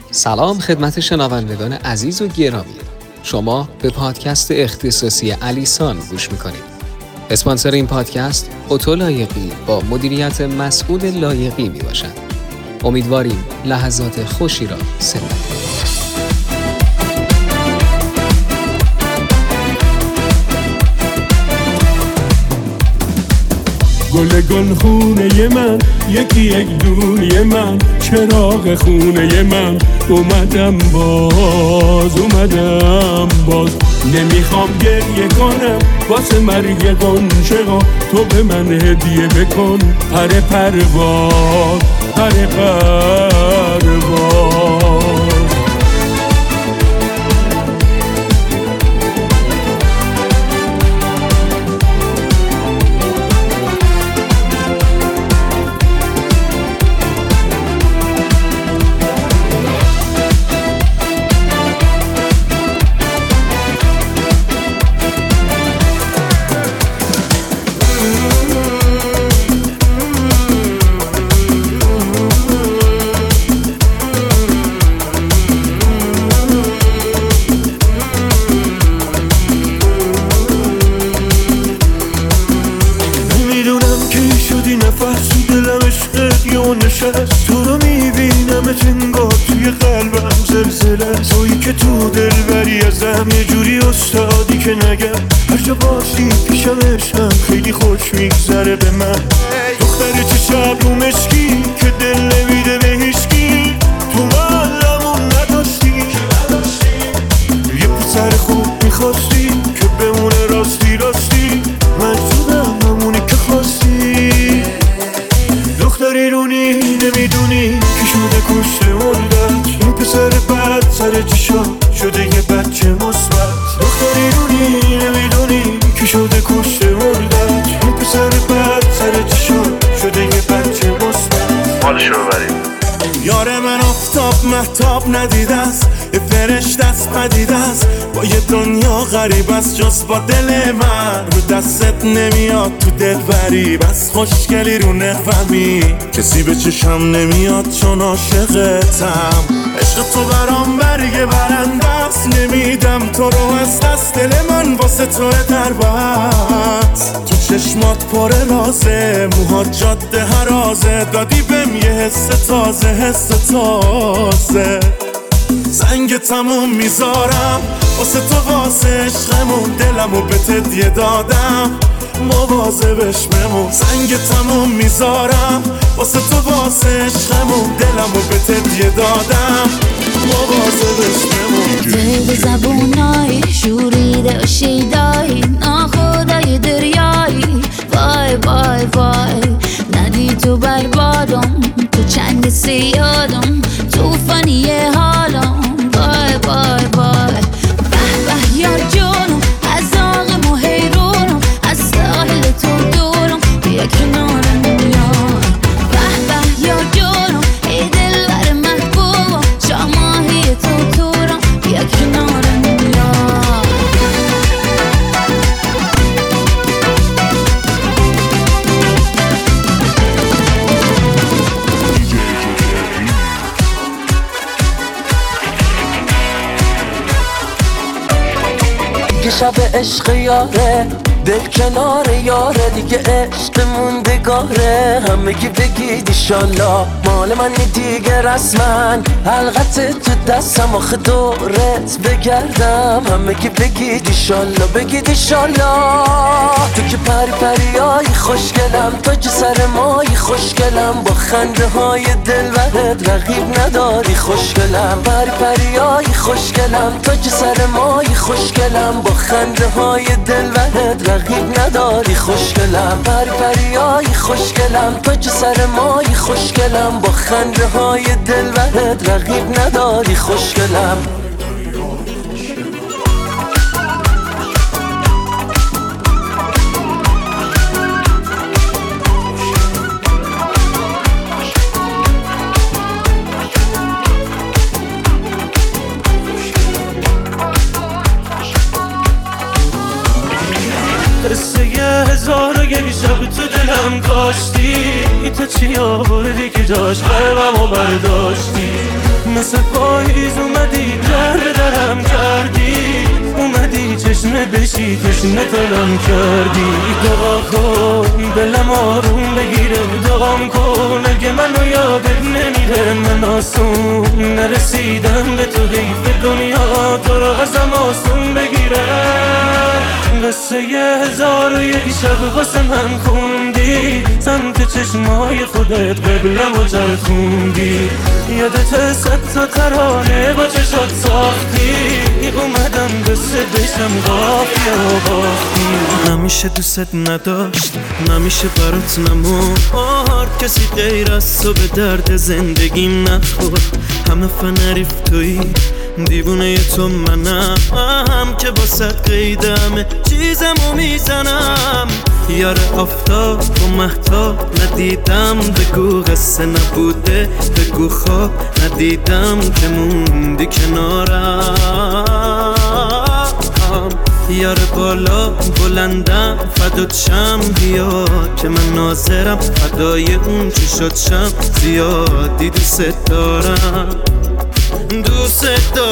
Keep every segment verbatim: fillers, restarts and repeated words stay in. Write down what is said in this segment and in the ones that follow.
سلام خدمت شنوندگان عزیز و گرامی. شما به پادکست اختصاصی علیسان گوش میکنید. اسپانسر این پادکست اتو لایقی با مدیریت مسعود لایقی میباشد. امیدواریم لحظات خوشی را سپری کنید. گل گل خونه من، یکی یک دونه من، چراغ خونه من، اومدم باز اومدم باز. نمیخوام گریه کنم واسه مرگ گنشه ها، تو به من هدیه بکن پر پرواز پر پرواز. تو رو میبینم انگار توی قلبم زلزله، تویی که تو دل بری ازم یه جوری استادی که نگم هر جا باشی پیشم عشقم خیلی خوش میگذره به من. دختر چه شب رو مشکی که دل نمیده به هیچکی، تو قلبمون نداشتی یه پسر خوب میخواستی که بمونه راستی راستی، من شدم همونی که خواستی. دختری رونی نمیدونی که شده کشته مردت، این پسر بد سر چشا شده یه بچه مثبت. دختری رونی نمیدونی که شده کشته مردت، این پسر بد سر چشا شده یه بچه مثبت. حالشو ببریم. یار من آفتاب مهتاب ندیده است، یه فرشته است پدیده است، با یه دنیا غریب است جز با دل من. رو دستت نمیاد تو دل بری، بس خوشگلی رو نفهمی کسی به چشم نمیاد چون عاشقتم. عشق تو برام برگ برنده است، نمیدم تو رو از دست، دل من واسه تو در بست. تو چشمات پر رازه، موهات جاده هرازه، دادی بهم یه حس تازه حس تازه. زنگ تموم میذارم واسه تو واسه عشقمون، دلمو به تدیه دادم مواظبش بمون. زنگ تموم میذارم واسه تو واسه عشقمون، دلمو به تدیه دادم مواظبش بمون. دل زبونای شوریده و شیدایی، ناخدای دریایی، وای وای وای. ندی تو بربادم، تو چنگ سیادم، توفانی حالم، وای وای وای. به به یار جونم، از آقم و حیرونم، از ساحل تو دورم، بیا کنارم یار. به به یار جونم، ای دل بر محبوبم، شاماهی تو تورم، بیا کنارم یار. دیگه شب عشق یاره، دل کنار یاره، دیگه عشق موندگاره. همگی بگید ایشالله مال منی دیگه رسما، حلقت تو دستم آخه دورت بگردم. همگی بگید ایشالله بگید ایشالله. تو که پری پریایی خوشگلم، تو که سر مایی خوشگلم، با خنده های دلبرت رقیب نداری خوشگلم. پری پریایی خوشگلم، تو که سر مایی خوشگلم، با خنده های دلبرت رقیب نداری خوشگلم. پری پریایی خوشگلم، تو که سر مایی خوشگلم، با خنده های دلبرت رقیب نداری خوشگلم. هزار و یک شب تو دلم کاشتی، تو چی آوردی که داشت قلبمو برداشتی، مثل پای تشنه بشی تشنه تلم کردی. دعا کن دلم آروم بگیره، دعام کن اگه منو یادت نمیره. من آسون نرسیدم به تو، حیف دنیا تو رو ازم آسون بگیره. قصه یه هزار و یک شب واسه من خوندی، سمت چشمای خودت قبلم و چرخوندی. یادت صد تا ترانه با چشات ساختی، اومدم قصه بشم قافیه و باختی. نمیشه دوست نداشت، نمیشه برات نمورد، کسی غیر از تو به درد زندگیم نخورد. همه فنریف توی دیوونه تو منم، که با صد قیدم چیزمو میزنم. یار آفتاب و مهتاب ندیدم، بگو قصه نبوده، بگو خواب ندیدم که موندی کنارم. یار بالا بلندم فدات شم، بیا که من ناظرم فدای اون چشات شم. زیادی دوست دارم، دوست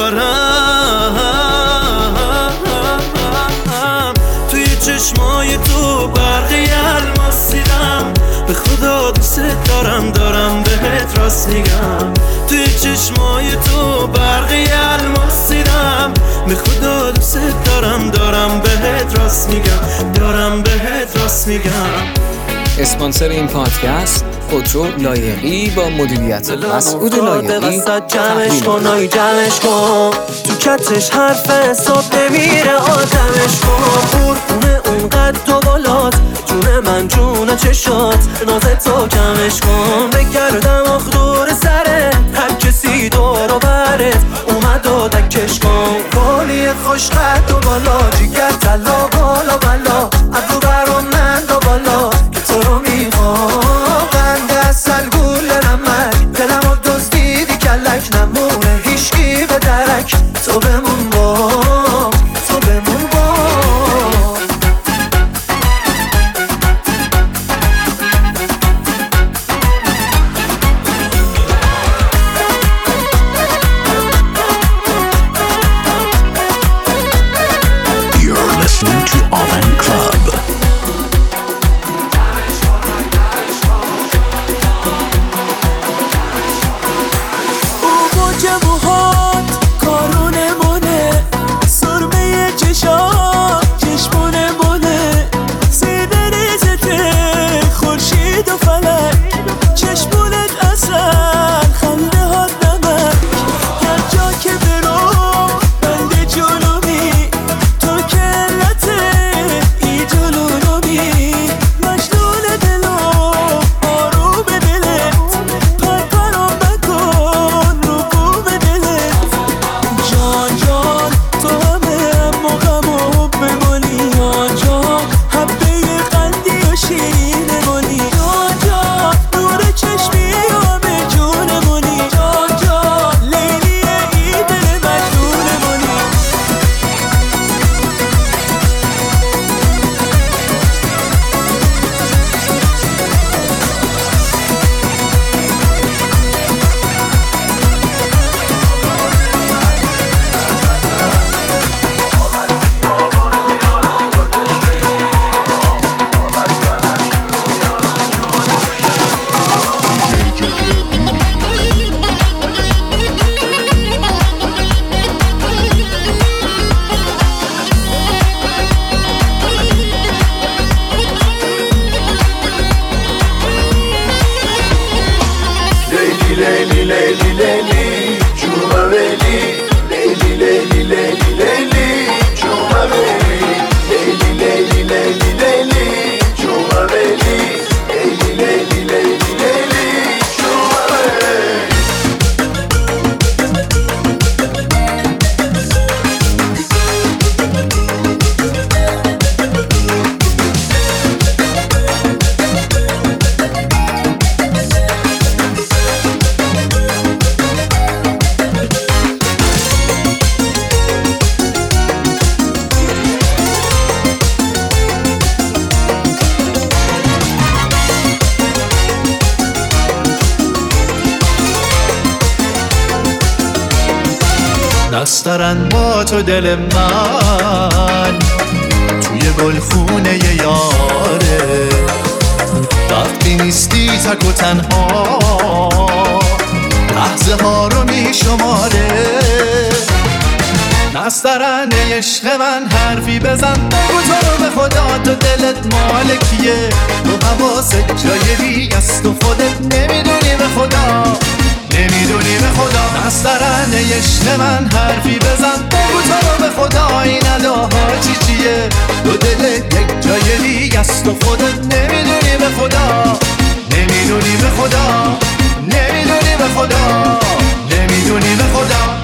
دارم. توی چشمای تو برقی الماس دیدم، به خدا دوست دارم، دارم بهت راست میگم. توی چشمای تو برقی الماس دیدم، به خدا دوست دارم، دارم بهت راست میگم، دارم بهت راست میگم. اسپانسر این پادکست خودرو لایقی با مدیریت مسعود لایقی. جمعش کن آی جمعش کن، تو کتش حرف حساب نمیره آدمش کن. قربونه اون قد و بالات، جون من جون چشات، نازت تو کمش کن. بگردم آخ دور سره، هر کسی دور و برت اومد و دکش کن. کالی خوش قد و بالا، جگر تلا بالا بالا، از رو برام من دا بالا که تو رو میخوام. قند اصل گول نمک، دلم رو دزدیدی کلک، نمونه هیشگی به درک. تو بمون با تو بمون با You're listening to Oven Club. دست دارن با تو دل من، توی گلخونه یاره. وقتی نیستی تک و تنها لحظه ها رو می شماره. نسترنه عشق من حرفی بزن بگو تو رو به خدا تو دلت مال کیه. تو حواست جای دیگه است و خودت نمیدونی به خدا نمیدونی به خدا. نسترنه عشق من حرفی بزن بگو تو رو به خدا این اداها چی چیه. تو دلت یک جای دیگه است و خودت نمیدونی به خدا نمیدونی به خدا نمیدونی به خدا نمیدونی به خدا.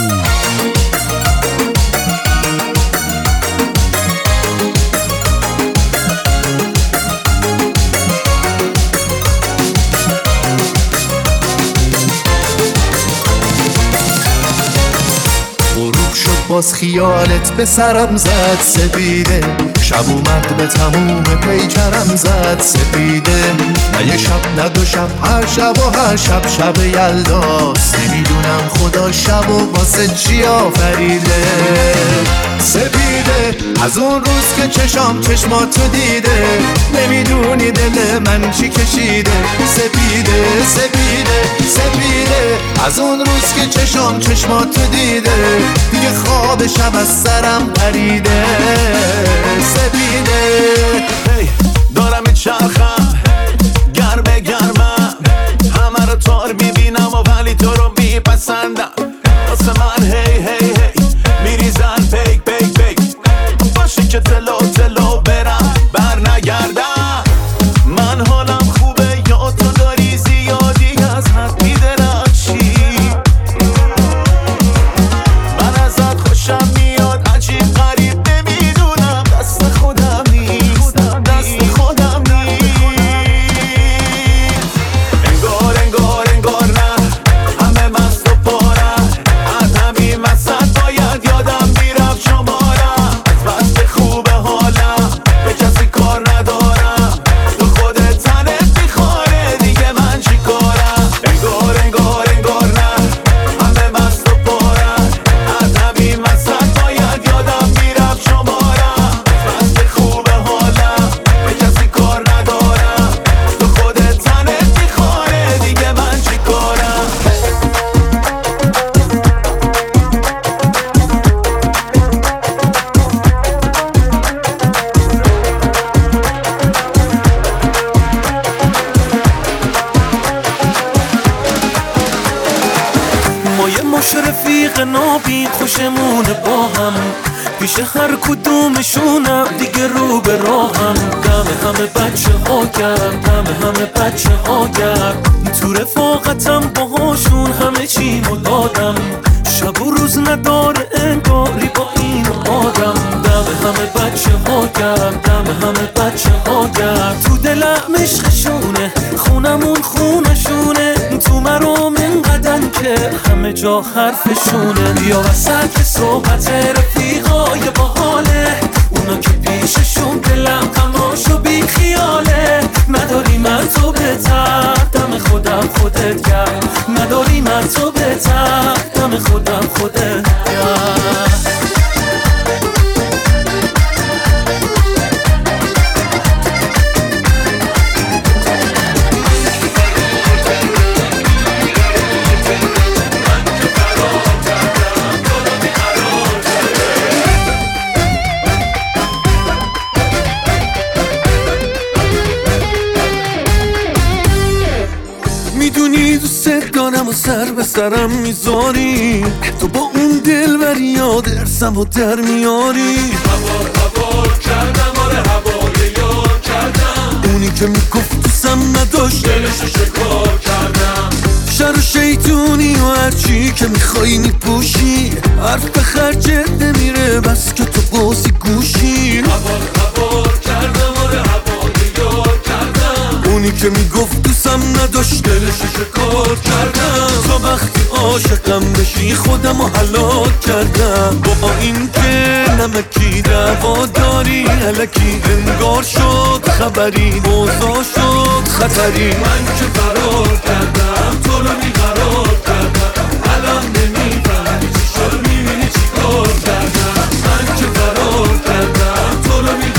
باز خیالت به سرم زد سپیده. شب اومد به تموم پیکرم زد سپیده. نه یه شب نه دو شب هر شب و هر شب شب یلداست. نمیدونم خدا شب و واسه چی آفریده. سپیده از اون روز که چشام چشماتو دیده. نمیدونی دل من چی کشیده. سپیده سپیده سپیده از اون روز که چشام چشماتو دیده. دیگه خواب شب از سرم پریده. سپیده hey, دارم میچرخم گرمه گرمم همه رو تار میبینم و ولی تو رو میپسندم. واسه من هی هی هی میریزن پیک پیک پیک. باشه که تلو تلو برم بر نگردم. من حالم خوبه یا تو داری زیادی از حد میدرخشی. من ازت خوشم میاد عجیب غریب نمیدونم دست خودم نیست دست خودم نیست. انگار انگار انگار نه همه مست و پارم. از همین وسط باید یادم میرفت شمارم. از وقت خوبه حالم به کسی کار ندارم. تو خودت تنت میخواره دیگه من چی کارم. انگار انگار انگار نه همه مست و پارم. از همین وسط باید یادم میرفت شمارم. از وقت خوبه حالم به کسی کار ندارم. تو خودت تنت میخواره دیگه من چی کارم. ما یه مش رفیق نابین خوشمونه با هم. پیش هر کدومشونم دیگه رو به راهم. دم همه بچه ها گرم دم همه بچه ها گرم. تو رفاقتم باهاشون همه چیمو دادم. شب و روز نداره انگاری با این آدم. دم همه بچه ها گرم دم همه بچه ها گرم. تو دلم عشقشونه خونمون خونشونه. تو مرام اینقدن که همه جا حرفشونه. یا وسط صحبت رفیقای باحاله. اونا که پیششون دلم غماشو بی خیاله. نداری من تو بهتر دم خودم خودت گرم. نداری من تو بهتر دم خودم خودت گرم. میدونی دوست دارم و سر به سرم میذاری. تو با اون دلبری یاد ارسم و در میاری. هوار هوار کردم آره هوار یار کردم. اونی که میگفت دوستم نداشت دلشو شکار کردم. شر و شیطونی و هرچی که میخوایی میپوشی. حرف به خرجت نمیره بس که تو بازی گوشی. هوار هوار کردم آره هوار یار کردم. اونی که میگفت دوستم نداشت دلشو شکار کردم. تا وقتی عاشقم بشی خودم رو هلاک کردم. با این که نمکی دعوا داری الکی انگار شد خبری. اوضاع شد خطری. من که فرار کردم تو رو بیقرار کردم. الان نمیفهمی چی شد میبینی چی کار کردم. من که فرار کردم تو رو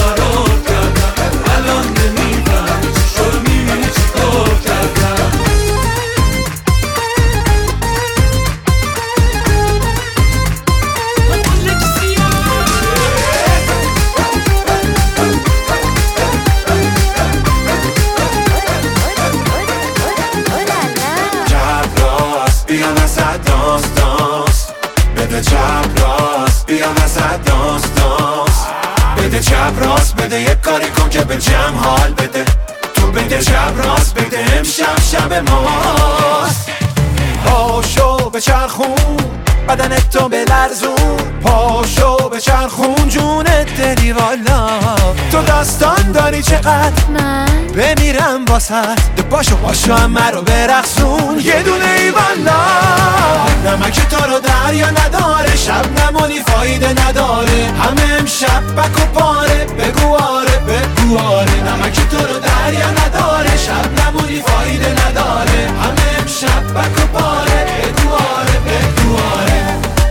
دانس دانس بده چپ راست بیا وسط دانس دانس بده چپ راست بده یک کاری کن که به جمع حال بده تو بده چپ راست بده امشب شب ماست پاشو به چرخون بدنت تو بلرزون پاشو به چرخون جونت دلی والا تو داستان داری چقدر من بمیرم واسد باشو باشو همه رو برقصون یه دونه ای والا نمک تو رو دریا نداره شب نمونی فایده نداره همه امشب بک و پاره بگو آره بگو آره نمک تو رو دریا نداره شب نمونی فایده نداره همه امشب بک و پاره بگو آره بگو آره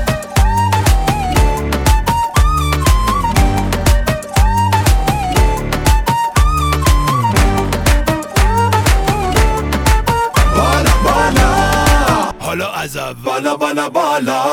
حالا از بالا بالا بالا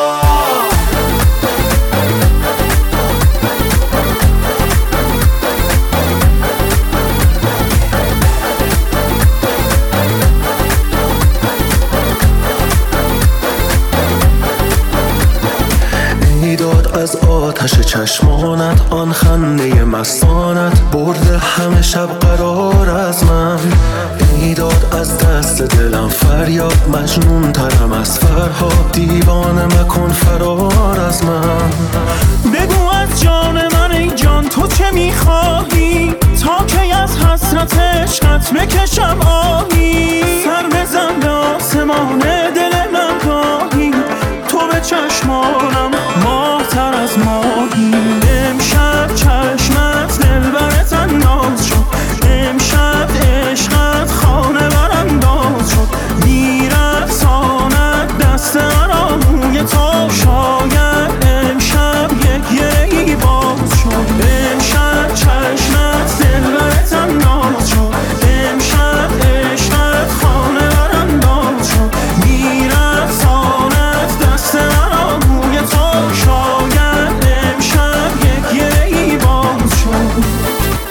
میداد از آتش چشمانت آن خنده مستانت برده همه شب قرار از من میداد از دست دلم فریاد مجنون ترم از فرهاد دیوانه مکن فرار از من بگو از جان من ای جان تو چه میخواهی تا کی از حسرت عشقت بکشم آهی سر بزن به آسمان دل من گاهی تو به چشمانم ماه‌تر از ماهی امشب چشمت دلبرت انداز شد امشب عشقت خانه برانداز شد میرقصاند دست مرا موی تو شاید امشب یک یکی باز شد امشب چشمت دلبرت انداز شد امشب عشقت خانه برانداز شد میرقصاند دست مرا موی تو شاید امشب یک یکی باز شد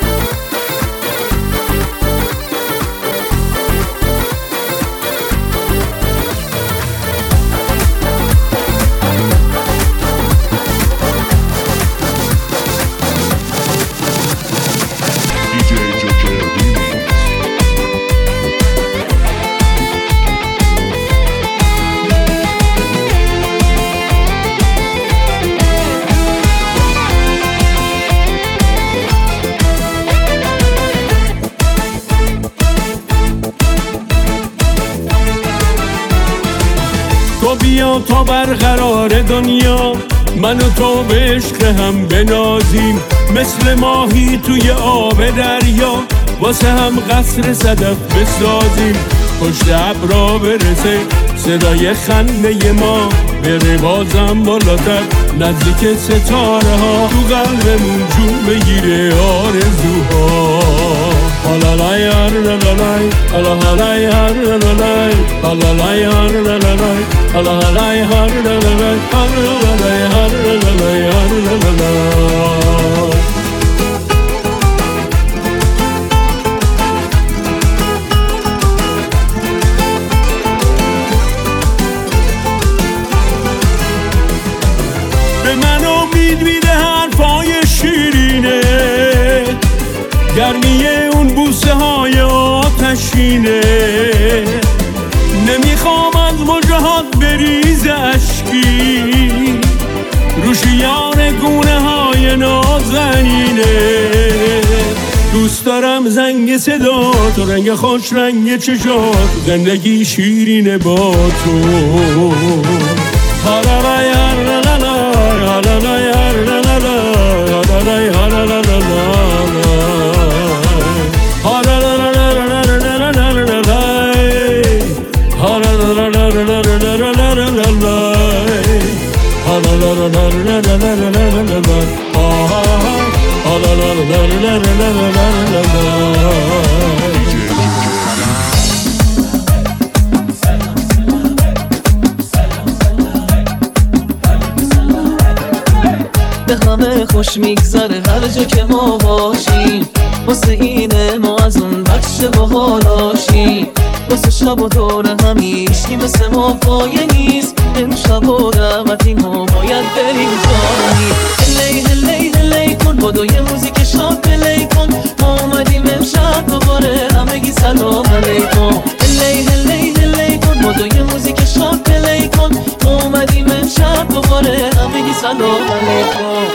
تو بیا تا برقرار دنیا من و تو به عشق هم بنازیم مثل ماهی توی آب دریا واسه هم قصر صدف بسازیم پشت ابرا برسه صدای خنده ما بره بازم بالاتر نزدیک ستاره ها تو قلبمون جون بگیره آرزوها هالالای هالالای هالالای هالالای هالالای هالالای هالالای هالالای هالالای هالالای هالالای به من امید میده حرفای شیرینه گرمی اون بوسه های آتشینه نمیخوام از مجرهات بریز اشکی روشیان گونه های نازنینه دوست دارم زنگ صدا تو رنگ خوش رنگ چشات زندگی شیرینه با تو هالالای هالالای هالالای هالالای به همه خوش میگذره هر جا که ما باشیم واسه اینه ما از اون بخش باحالاشیم واسه شب و دور همی هیچکی مثل ما پایه نیست. امشب و دعوتی ما باید بریم جایی. هلی هلی هلی کن بادو یه موزیک شاد پلی کن. ما اومدیم امشب دوباره همگی سلام علیکم. هلی هلی هلی کن بادو یه موزیک شاد پلی کن. ما اومدیم امشب دوباره همگی سلام علیکم.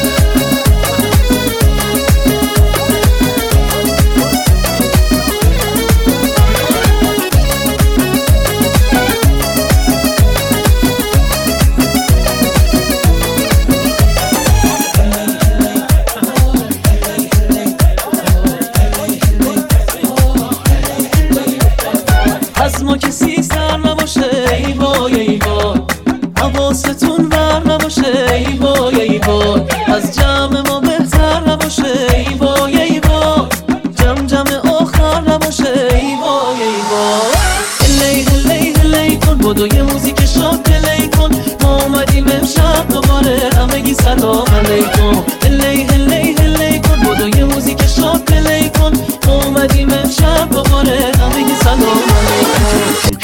از ما کسی سر نباشه ای وای ای وای، حواستون بر نباشه ای وای ای وای، از جمع ما بهتر نباشه ای وای ای وای، جمع جمع آخر نباشه ای وای ای وای. هلی هلی هلی کن بادو یه موزیک شاد پلی کن. ما اومدیم امشب دوباره همگی سلام علیکم. هلی هلی هلی کن بادو یه موزیک شاد پلی کن. ما اومدیم امشب دوباره همگی سلام علیکم.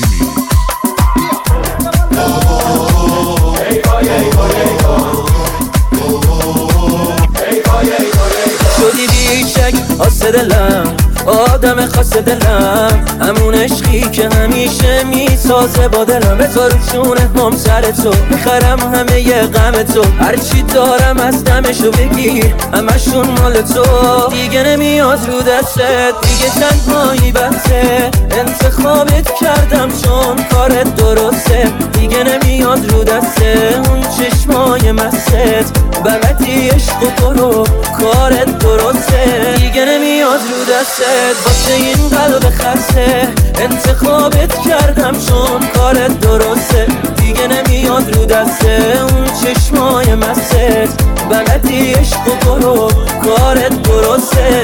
شدی بیشک آسه دلم، آدم خاص دلم، همون عشقی که همیشه میسازه با دلم. بذار چونه هم سر تو، میخرم همه ی غم تو، هرچی دارم از دمشو بگیر همشون مال تو. دیگه نمیاد رو دستت، دیگه تنهایی بسه، انتخابت کردم چون کارت درسته. دیگه نمیاد رو دسته اون چشمای مست، بلدی عشق و برو کارت درسته. دیگه نمیاد رو دستت واسه این قلب خسته، انتخابت کردم چون کارت درسته. دیگه نمیاد رو دسته اون چشمای مست، بلدی عشق و برو کارت درسته.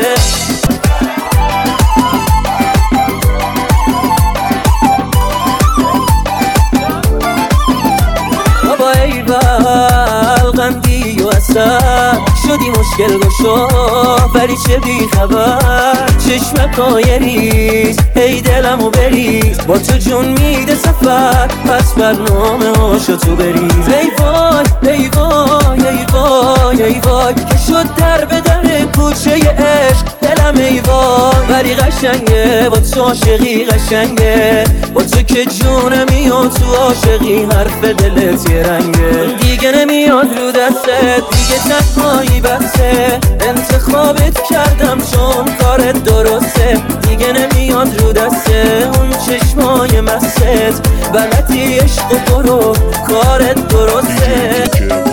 بابا ای بلغندی و اصلا شدی مشکل گشا، ولی چه بی خبر چشمکای ریز، هی دلمو بریز با تو جون میده سفر، پس برنامه هاشو تو بریز. ای وای ای وای ای وای ای وای که شد در به در کوچه عشق دلم ای وای، ولی قشنگه با تو عاشقی قشنگه، با تو که جون میاد تو عاشقی حرف دلت یه رنگه. دیگه نمیاد رو دستت، دیگه تنهایی بسه، انتخابت کردم چون کارت درسته. دیگه نمیاد رو دسته اون چشمای مست، بلدی عشق و برو کارت درسته.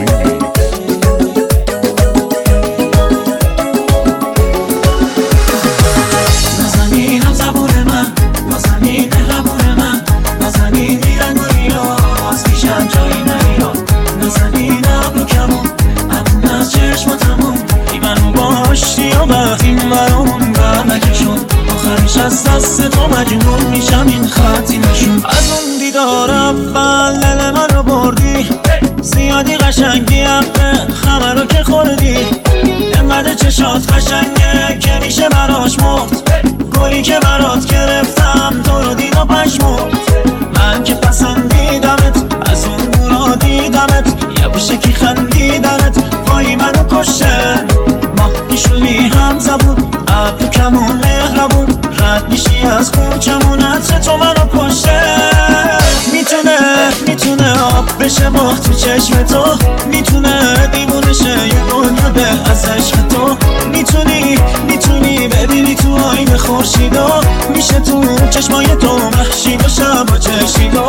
نازنین هم زبون من، نازنین مهربون من، نازنین میرنگ و ریاض پیشم جایی نمیاد. نازنین ابرو کمون، ابرون از چشماتمون، ای منو باشتی و وقتی برامون بر نکشون، آخرش از دست تو مجنون میشم این خطی نشون. از اون دیدار اول دل منو بردی، زیادی قشنگی حقه خمه رو که خوردی، انقدر چشات قشنگه که میشه براش مرد، گلی که برات گرفتم تو رو دید و پشمرد. من که پسندیدمت از اون دورا دیدمت، یه بوشه که خندیدنت وای منو کشه. ماه پیشونی هم زبون، ابرو کمون مهربون، رد میشی از کوچمون عطر تو منو کشه. میتونه میتونه آب بشه ماه تو چشم تو، میتونه دیوونه شه یه دنیا ده از عشق تو. میتونی میتونی ببینی تو آینه خورشیدو، میشه تو چشمای تو محشید و شب و چشیدو.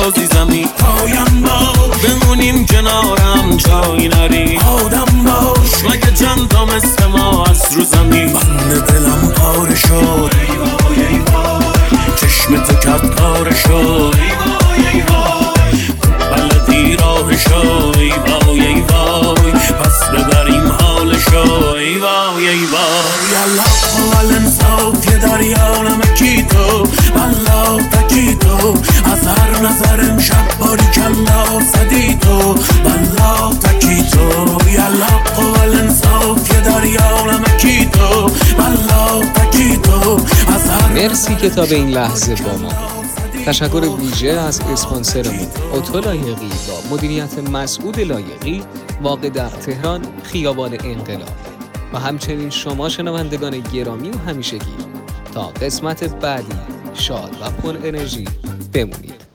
بازی زمین پایم باش بمونیم کنارم جایی نری آدم باش مگه چند تا مثل ما از رو زمین بند دلم پاره شد ای وای ای وای چشم تو کرد کار شد ای وای ای وای بلدی راهشو ای وای ای وای پس ببریم حالشو ای وای ای وای الله اول انصاف یه دریا نمکی تو والله تکی تو از هر نظر امشب باری کلا صدی تو والله تکی تو الله اول انصاف یه دریا نمکی تو والله تکی تو از هر مرسی که تا به این لحظه با ما. تشکر ویژه از اسپانسرمون اتو لایقی با مدیریت مسعود لایقی واقع در تهران خیابان انقلاب و همچنین شما شنوندگان گرامی و همیشگی تا قسمت بعدی شاد و پر انرژی بمونید.